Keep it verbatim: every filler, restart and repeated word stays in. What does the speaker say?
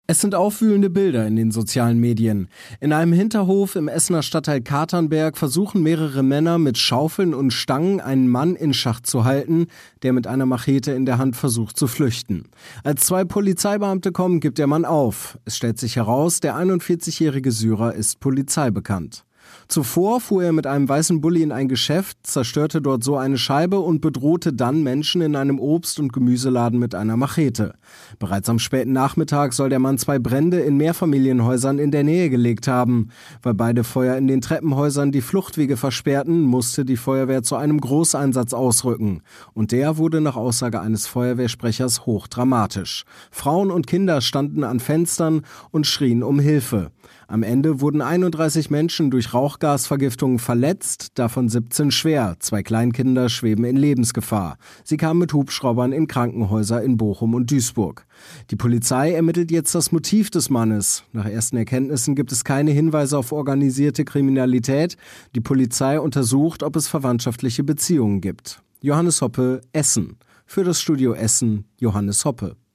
Es sind aufwühlende Bilder in den sozialen Medien. In einem Hinterhof im Essener Stadtteil Katernberg versuchen mehrere Männer mit Schaufeln und Stangen einen Mann in Schach zu halten, der mit einer Machete in der Hand versucht zu flüchten. Als zwei Polizeibeamte kommen, gibt der Mann auf. Es stellt sich heraus, der einundvierzigjährige Syrer ist polizeibekannt. Zuvor fuhr er mit einem weißen Bulli in ein Geschäft, zerstörte dort so eine Scheibe und bedrohte dann Menschen in einem Obst- und Gemüseladen mit einer Machete. Bereits am späten Nachmittag soll der Mann zwei Brände in Mehrfamilienhäusern in der Nähe gelegt haben. Weil beide Feuer in den Treppenhäusern die Fluchtwege versperrten, musste die Feuerwehr zu einem Großeinsatz ausrücken. Und der wurde nach Aussage eines Feuerwehrsprechers hochdramatisch. Frauen und Kinder standen an Fenstern und schrien um Hilfe. Am Ende wurden einunddreißig Menschen durch Rauchgasvergiftungen verletzt, davon siebzehn schwer. Zwei Kleinkinder schweben in Lebensgefahr. Sie kamen mit Hubschraubern in Krankenhäuser in Bochum und Duisburg. Die Polizei ermittelt jetzt das Motiv des Mannes. Nach ersten Erkenntnissen gibt es keine Hinweise auf organisierte Kriminalität. Die Polizei untersucht, ob es verwandtschaftliche Beziehungen gibt. Johannes Hoppe, Essen. Für das Studio Essen, Johannes Hoppe.